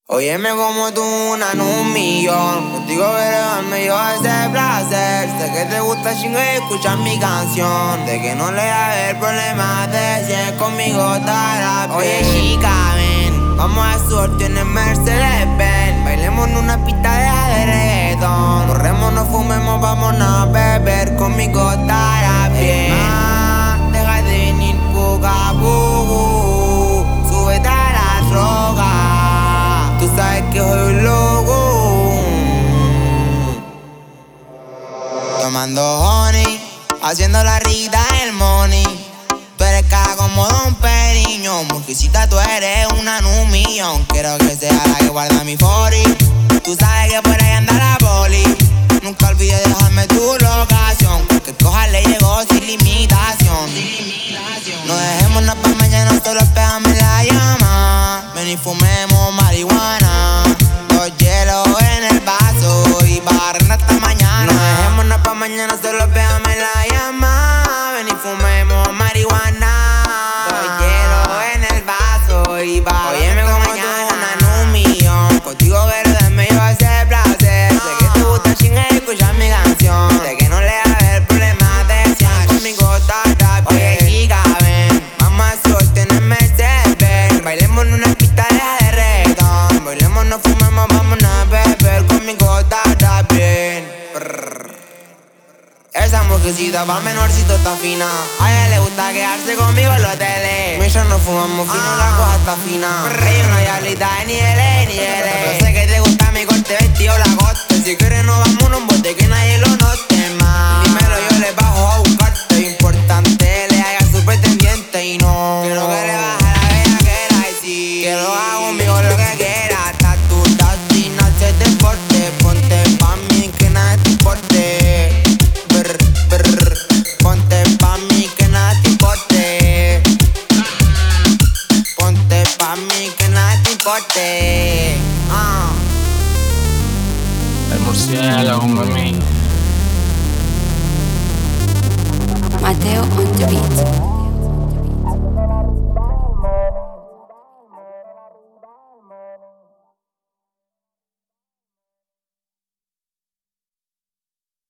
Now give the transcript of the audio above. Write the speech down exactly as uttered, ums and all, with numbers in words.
Óyeme como tú, una en un millón. Contigo quiero darme yo ese placer. Sé que te gusta chingo y escuchar mi canción. De que no le va a haber problemas de si es conmigo estará bien. Oye chica, ven, vamos a suerte en el Mercedes Benz. Bailemos en una pista de reggaetón. Corremos, no fumemos, vámonos a beber. Conmigo estará bien. Ah, deja de venir poco a poco. Súbete a la droga. Tú sabes que soy un loco. Tomando honey, haciendo la rita el money. Tú eres cara como Don Periñón. Murquisita, tú eres una en un millón. Quiero que sea la que guarda mi forty. Tú sabes que por ahí anda la poli. Nunca olvides dejarme tu locación. Porque coja le llegó sin limitación. No dejemos nada para mañana, solo pégame la llama. Ven y fumemos marihuana. Dos hielos en el vaso y barren hasta mañana. No dejemos nada para mañana, solo pégame la llama. Ven y fumemos marihuana. Dos hielos en el vaso y barren hasta mañana. Una en un millón. Contigo quiero darme yo ese placer. Sé que te gusta chingar y escuchar mi canción. Sé que no le va a haber problemas de si conmigo está bien. Oye chica, ven, vamos a suerte en el Mercedes Benz. Bailemos en una pista de reggaetón. Bailemos, no fumemos, vámonos a beber. Conmigo está bien. Brr. Esa mujercita pa' menorcito está fina. A ella le gusta quedarse conmigo en los hoteles. Millos no fumamos fino, ah. La cosa está fina. Ella no diablita de niveles, niveles. Yo sé que te gusta mi corte vestido lagoste. Si quieres nos vamos a un bote que nadie lo note más. Dímelo, yo le bajo a buscarte. Importante, le haga su pretendiente y no. Quiero que le baje la bella que era y sí. Que lo haga conmigo lo que quiera. Tatu, tatu, no se te porte. Ponte pa' mí que nada te importe. Brr, brr. Ponte pa' mí que nada te importe. Ponte pa' mí que nada te importe. Ah. El murciélago, mami. Mateo on the beat.